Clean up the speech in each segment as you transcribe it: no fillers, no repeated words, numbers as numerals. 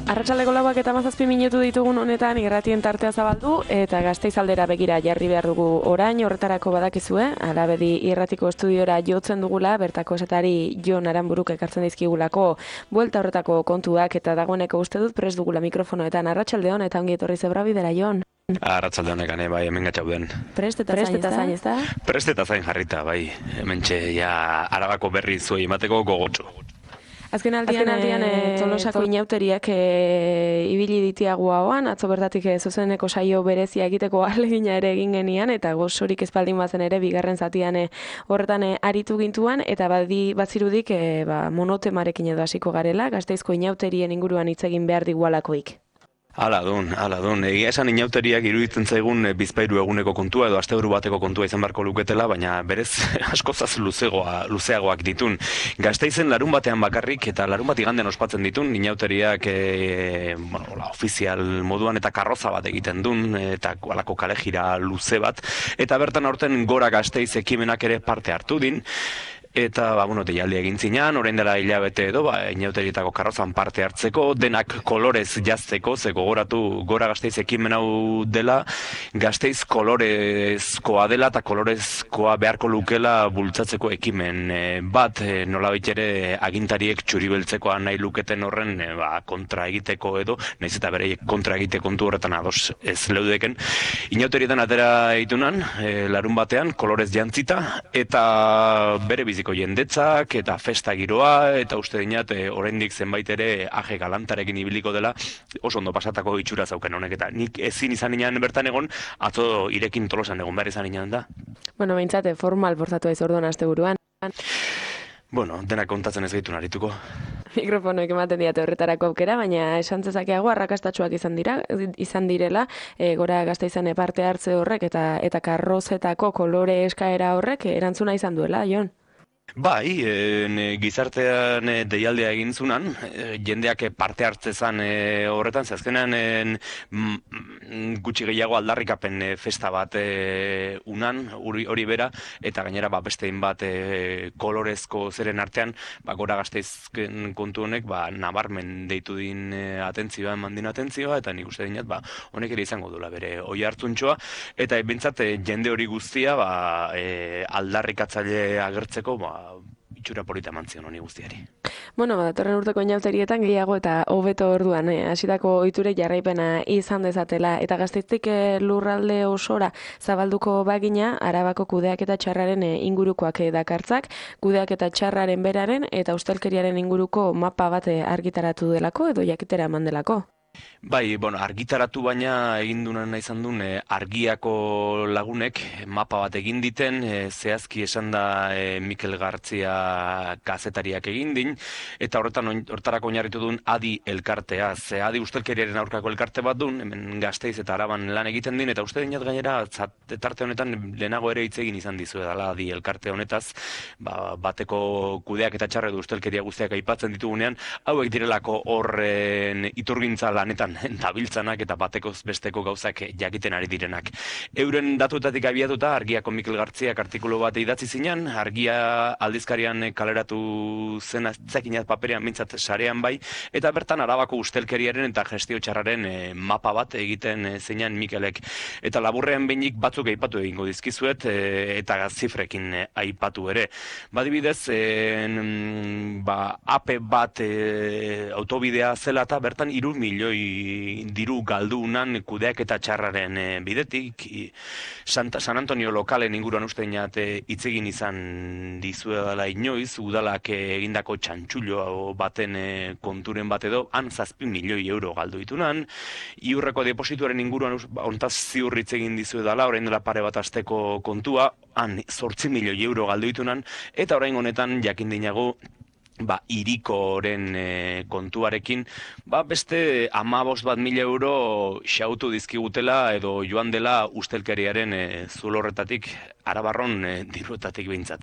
Arratsaldeko 4:17 ditugun honetan irratien tartea zabaldu eta Gasteiz aldera begira jarri behar dugu orain, horretarako badakizue, Alabedi irratiko estudiora jotzen dugula, bertako esatari Jon Aranburuk ekartzen dizkigulako buelta horretako kontuak eta dagoeneko uste dut prest dugula mikrofonoetan. Arratsaldeon eta ongi etorri Zebra Bidera, Jon. Arratsaldeon ekane, bai, hemen gatzauden. Prest eta zain, ezta? Prest eta zain jarrita, bai. Hementxe ja Arabako berri zuei emateko gogotsu. Azken aldian Tolosako inauteriak ibili ditiagu hauan, atzo bertatik zuzeneko saio berezia egiteko ahalegina ere egin genian, eta gozorik ezpaldin bazen ere bigarren zatian horretan aritu gintuan, eta bazirudik monotemarekin edo hasiko garela, Gasteizko inauterien inguruan hitz egin behar digualakoik. Hala dun. Egia esan inauteriak iruditzen zaigun bizpahiru eguneko kontua edo asteburu bateko kontua izan beharko luketela, baina berez askozaz luzeagoak ditun. Gasteizen larun batean bakarrik eta larun bat igandean ospatzen ditun inauteriak ofizial moduan eta karroza bat egiten dun eta halako kalejira luze bat. Eta bertan aurten Gora Gasteiz ekimenak ere parte hartu din. Eta, deialdi egin zinan, orain dela hilabete edo, inauterietako karrozan parte hartzeko, denak kolorez jazteko, ze gogoratu Gora Gasteiz ekimen hau dela, Gasteiz kolorezkoa dela eta kolorezkoa beharko lukela bultzatzeko ekimen bat, nolabait ere agintariek txuribeltzekoa nahi luketen horren kontra egiteko edo, nahiz eta bereiek kontra egite kontu horretan ados ez leudeken. Inauterietan atera eitunan, larun batean, kolorez jantzita, eta bere biziko jendetzak eta festa giroa, eta uste dinat oraindik zenbait ere aje galantarekin ibiliko dela oso ondo pasatako itxura zauken honek, eta nik ezin izan inan bertan egon, atzo irekin Tolosan egon behar izan inan da. Behintzat, formal bortzatu ez orduan asteburuan. Denak kontatzen ez gaitu narituko. Mikrofonoek ematen diate horretarako aukera, baina esan zezakeago arrakastatsuak izan direla, Gora Gasteizen parte hartze horrek eta karrozetako kolore eskaera horrek erantzuna izan duela, Jon? Bai, gizartean deialdea egin zunan, jendeak parte hartzezan horretan, azkenean gutxi gehiago aldarrikapen festa bat unan, hori bera, eta gainera bestein bat kolorezko zeren artean, Gora Gasteizken kontu honek nabarmen deitu din atentzioa, eman din atentzioa, eta nik uste dinat, honek ere izango duela bere oi hartzuntxoa, eta bintzat jende hori guztia aldarrikatzaile agertzeko, itxura polita mantzion honi guztiari. Datorren urteko inauterietan gehiago eta hobeto orduan, hasitako ohiture jarraipena izan dezatela, eta Gasteiztik lurralde osora zabalduko bagina, Arabako kudeaketa txarraren ingurukoak dakartzak, kudeaketa txarraren beraren eta ustelkeriaren inguruko mapa bat argitaratu delako edo jakitera eman delako. Bai, argitaratu baina egin dunan izan duen argiako lagunek mapa bat egin diten, zehazki esan da Mikel Gartzia kazetariak egin din, eta hortarako oinarritu duen Adi elkartea. Adi ustelkeriaren aurkako elkarte bat duen, hemen Gasteiz eta Araban lan egiten din, eta uste dinat gainera, tarte honetan lehenago ere hitz egin izan dizu edala Adi elkarte honetaz, bateko kudeak eta txarre du ustelkeria guztiak aipatzen ditugunean, hauek direlako horren iturgintza lanetan dabiltzanak eta batekoz besteko gauzak jakiten ari direnak. Euren datuetatik abiatuta, Argiako Mikel Gartziak artikulu bat idatzi zinan, Argia aldizkarian kaleratu zen zekinat paperean mintzat sarean bai, eta bertan Arabako ustelkeriaren eta gestio txarraren mapa bat egiten zeinan Mikelek. Eta laburrean behinik batzuk aipatu egingo dizkizuet, eta zifrekin aipatu ere. Badibidez, AP bat autobidea zela eta bertan 3 milioi diru galdunan kudeak eta txarraren bidetik. San Antonio lokalen inguruan uste dinat itzegin izan dizuedala inoiz, udalak egindako txantxullo baten konturen bat edo, han 7 milioi euro galdu ditunan, iurreko deposituaren inguruan ontaz ziur itzegin dizuedala, orain dela pare bat asteko kontua, han 8 milioi euro galdu ditunan, eta orain honetan jakin dinago, irikoren kontuarekin, beste 15.000 euro xautu dizkigutela edo joan dela ustelkeriaren zulorretatik, Arabarron diruetatik behintzat.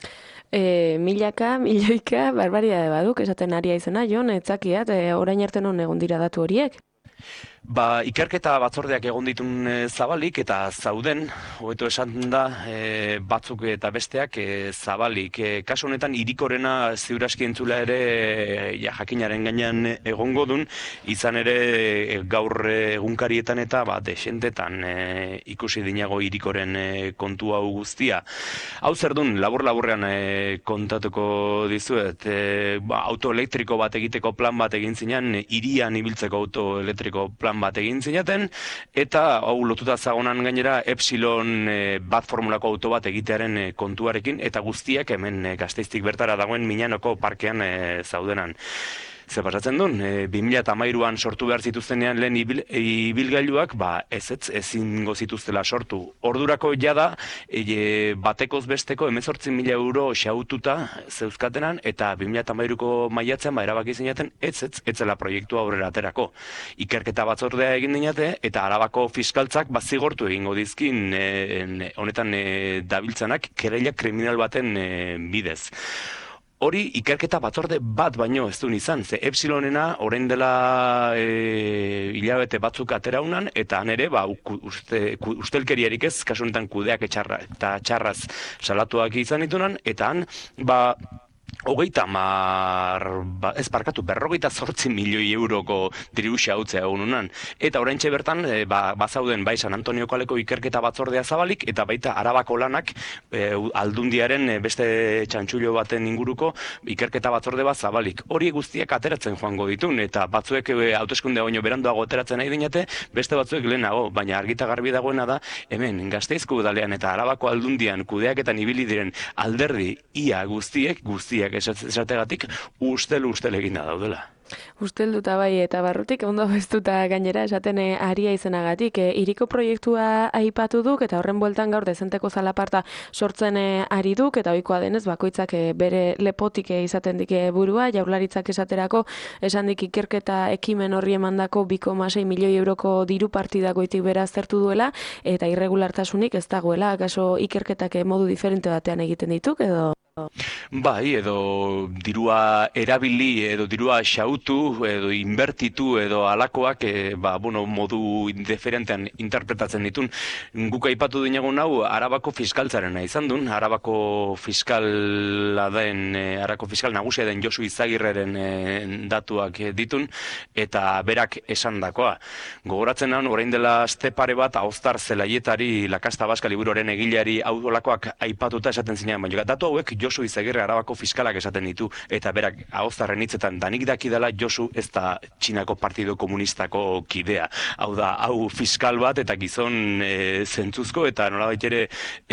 Milioika, barbaria baduk, esaten aria izena, Jon, etzakiat, orain arte non egon dira datu horiek? Ikerketa batzordeak egon ditun zabalik eta zauden, hobeto esan da, batzuk eta besteak zabalik. Kasu honetan, Hirikorena ziuraski entzula ere jakinaren gainean egongo dun, izan ere gaur egunkarietan eta desentetan ikusi dinago Hirikoren kontu hau guztia. Hau zer dun, labur-laburrean kontatuko dizuet, auto elektriko bat egiteko plan bat egin zinean, hirian ibiltzeko auto elektriko plan bat egin zinaten, eta hau lotuta zagonan gainera Epsilon bat formulako auto bat egitearen kontuarekin, eta guztiak hemen Gasteiztik bertara dagoen Miñanoko parkean zaudenan. Zer pasatzen duen, 2013an sortu behar zituztenean lehen ibilgailuak, ezingo zituztela sortu. Ordurako jada, batekoz besteko 18.000 euro xaututa zeuzkatenan, eta 2013ko maiatzean erabaki zinaten, etzela proiektua aurrera aterako. Ikerketa batzordea egin dinate, eta Arabako fiskaltzak zigortu egingo dizkin honetan dabiltzanak kereila kriminal baten bidez. Hori ikerketa batzorde bat baino ez duen izan, ze Epsilonena orain dela hilabete batzuk ateraunan, eta han ere ustelkeriarik ez, kasu honetan kudeak eta txarraz salatuak izan ditunan, eta han berrogeita 8 milioi euroko diru xautzea egununan. Eta oraintxe bertan, bazauden bai San Antonio kaleko ikerketa batzordea zabalik, eta baita Arabako lanak aldundiaren beste txantxullo baten inguruko ikerketa batzorde bat zabalik. Hori guztiak ateratzen joango ditun, eta batzuek hauteskunde baino beranduago ateratzen nahi dinate, beste batzuek lehenago, baina argita garbi dagoena da, hemen Gasteizko udalean eta Arabako aldundian kudeaketan ibili diren alderdi ia guztiek esategatik ustel eginda daudela. Ustelduta bai eta barrutik ondo bestuta gainera esaten aria izenagatik. Hiriko proiektua aipatu duk eta horren bueltan gaur dezenteko zalaparta sortzen ari duk eta ohikoa denez bakoitzak bere lepotik izaten dik burua, Jaurlaritzak esaterako esan dik ikerketa ekimen horri emandako 2,6 milioi euroko diru partida goitik bera aztertu duela eta irregulartasunik ez dagoela, akaso ikerketak modu diferente batean egiten dituk edo? Bai, edo dirua erabili, edo dirua xautu, edo inbertitu, edo alakoak, modu diferentean interpretatzen ditun. Guk aipatu dinagun hau, Arabako fiskaltzarena izan duen, Arabako fiskal nagusia den Josu Izagirreren datuak ditun, eta berak esandakoa. Gogoratzen nahan, orain dela aste pare bat, Ahoztar Zelaietari, Lakasta Baska liburuaren egileari hau olakoak aipatuta esaten zinean, baina datu hauek Josu Izagirre Arabako fiskalak esaten ditu, eta berak Ahoztarren hitzetan danik dakidala Josu ez da Txinako Partido Komunistako kidea. Hau da, hau fiskal bat eta gizon zentzuzko eta nolabait ere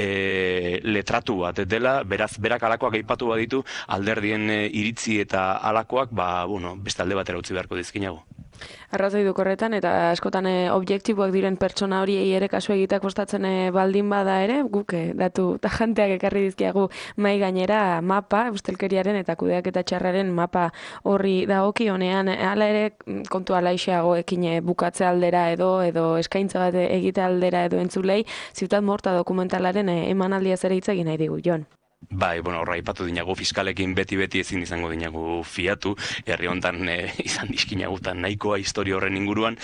letratu bat dela, beraz, berak alakoak aipatu baditu, alderdien iritzi eta alakoak, beste alde batera utzi beharko dizkinago. Arrazoi duk horretan, eta askotan objektiboak diren pertsona horiei ere kasu egitak kostatzen baldin bada ere, guk datu tajanteak ekarri dizkiagu mai gainera mapa, ustelkeriaren eta kudeaketa txarraren mapa horri dagoki honean, hala ere kontu alaixeagoekin bukatze aldera edo eskaintza bat egite aldera edo entzulei, Ziutat Morta dokumentalaren emanaldia zere hitz egin nahi digu, Jon. Bai, horra ipatu dinagu fiskalekin beti ezin izango dinagu fiatu, herri hontan izan dizkinagutan nahikoa historia horren inguruan,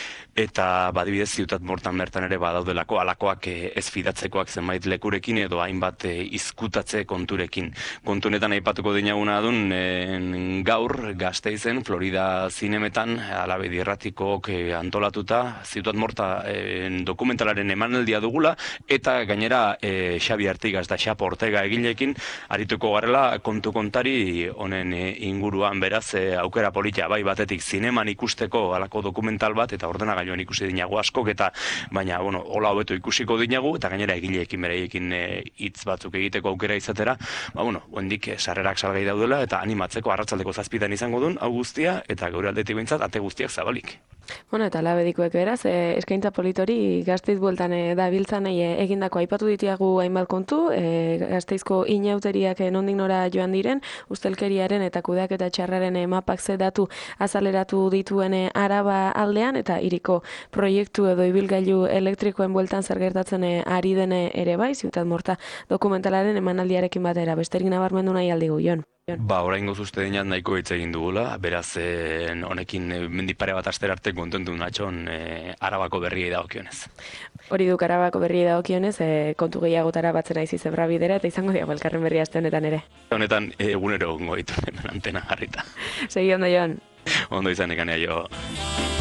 eta badibidez Ziutat Mortan bertan ere badaudelako alakoak ez fidatzekoak zenbait lekurekin edo hainbat izkutatze konturekin. Kontunetan aipatuko dinaguna dun gaur Gasteizen, Florida zinemetan, Alabedi Erratikok antolatuta, Ziutat Morta dokumentalaren emanaldia dugula, eta gainera Xabi Artigas eta Xapo Ortega egilekin arituko garela kontu kontari honen inguruan, beraz aukera polita, bai batetik zineman ikusteko alako dokumental bat, eta ordenagailuan ikusi dinagu askok, eta baina, hola hobeto ikusiko dinagu, eta gainera egileekin bereiekin hitz batzuk egiteko aukera izatera, hendik sarrerak salgai daudela, eta animatzeko arratsaldeko 7 izango duen, hau guztia, eta gaur aldetik behintzat, ate guztiak zabalik. Eta Alabedikoek beraz, eskaintza politori Gasteiz bueltan dabiltzan egindako aipatu ditiagu hainbat kontu, Gasteizko inauteriak nondik nora joan diren, ustelkeriaren eta kudeaketa txarraren mapak ze datu azaleratu dituen Araba aldean, eta Hiriko egiteko proiektu edo ibilgailu elektrikoen bueltan zer gertatzen ari dene ere bai, Ziutat Morta dokumentalaren emanaldiarekin batera, besterik nabarmendu nahi aldigu, Jon. Oraingoz uste dinat nahiko hitz egin dugula, beraz honekin mendipare bat astera arte kontentu natxon Arabako berriei dagokionez. Hori duk Arabako berriei dagokionez, kontu gehiagotara batzen aizi zebra bidera, eta izango diago elkarren berria aste honetan ere. Honetan egunero gongo ditu hemen antena jarrita. Segi ondo, Jon. Ondo izan ekanea jo.